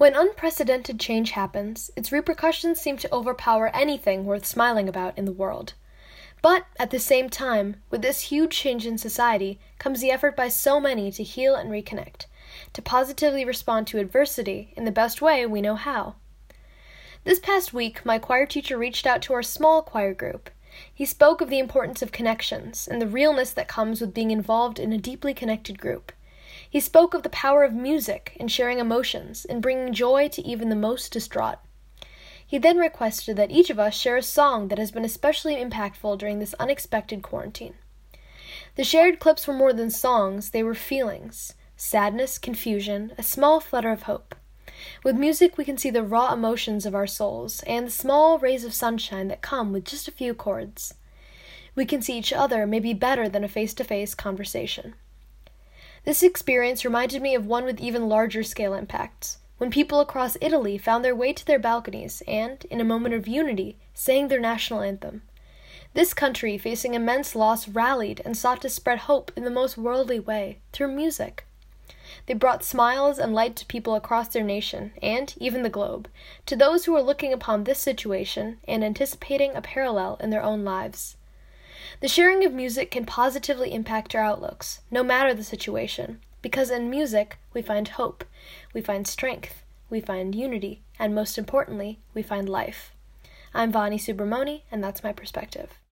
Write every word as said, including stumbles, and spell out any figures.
When unprecedented change happens, its repercussions seem to overpower anything worth smiling about in the world. But, at the same time, with this huge change in society comes the effort by so many to heal and reconnect, to positively respond to adversity in the best way we know how. This past week, my choir teacher reached out to our small choir group. He spoke of the importance of connections and the realness that comes with being involved in a deeply connected group. He spoke of the power of music in sharing emotions and bringing joy to even the most distraught. He then requested that each of us share a song that has been especially impactful during this unexpected quarantine. The shared clips were more than songs, they were feelings. Sadness, confusion, a small flutter of hope. With music, we can see the raw emotions of our souls and the small rays of sunshine that come with just a few chords. We can see each other maybe better than a face-to-face conversation. This experience reminded me of one with even larger scale impacts, when people across Italy found their way to their balconies and, in a moment of unity, sang their national anthem. This country, facing immense loss, rallied and sought to spread hope in the most worldly way, through music. They brought smiles and light to people across their nation, and even the globe, to those who are looking upon this situation and anticipating a parallel in their own lives. The sharing of music can positively impact our outlooks, no matter the situation, because in music we find hope, we find strength, we find unity, and most importantly, we find life. I'm Vani Subramoni, and that's my perspective.